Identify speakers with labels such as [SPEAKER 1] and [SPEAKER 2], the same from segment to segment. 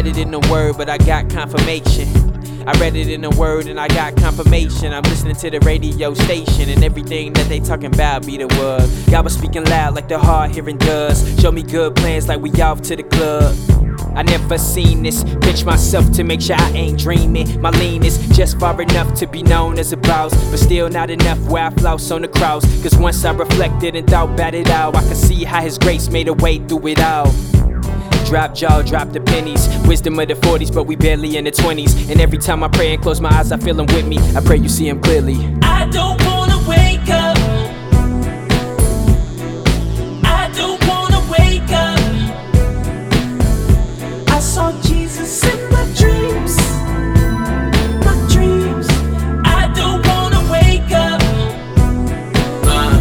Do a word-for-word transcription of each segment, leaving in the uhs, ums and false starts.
[SPEAKER 1] it in the word, but I got confirmation. I read it in the word and I got confirmation. I'm listening to the radio station and everything that they talking about be the word. God was speaking loud like the hard hearing does. Show me good plans like we off to the club. I never seen this, pinch myself to make sure I ain't dreaming. My lean is just far enough to be known as a boss, but still not enough where I floss on the cross. Cause once I reflected and thought about it all, I could see how his grace made a way through it all. Drop jaw, drop the pennies. Wisdom of the forties, but we barely in the twenties. And every time I pray and close my eyes, I feel him with me. I pray you see him clearly.
[SPEAKER 2] I don't wanna wake up. I don't wanna wake up. I saw Jesus in my dreams. My dreams. I don't wanna wake up.
[SPEAKER 1] uh.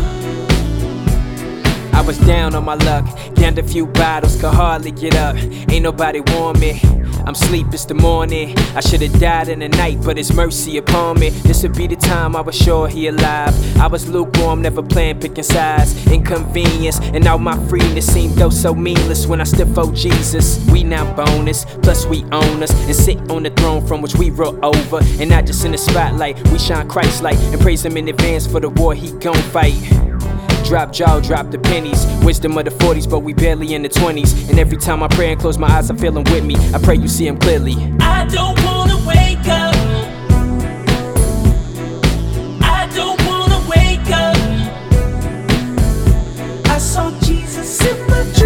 [SPEAKER 1] I was down on my luck, downed a few bottles, could hardly get up. Ain't nobody warn me, I'm sleep, it's the morning. I should've died in the night, but his mercy upon me. This'll be the time I was sure he alive. I was lukewarm, never playing picking sides. Inconvenience, and all my freeness seemed though so meaningless when I stood for Jesus. We now bonus, plus we own us, and sit on the throne from which we rule over. And not just in the spotlight, we shine Christ light, and praise him in advance for the war he gon' fight. Drop jaw, drop the pennies. Wisdom of the forties, but we barely in the twenties. And every time I pray and close my eyes, I feel him with me. I pray you see him clearly.
[SPEAKER 2] I don't wanna wake up. I don't wanna wake up. I saw Jesus in my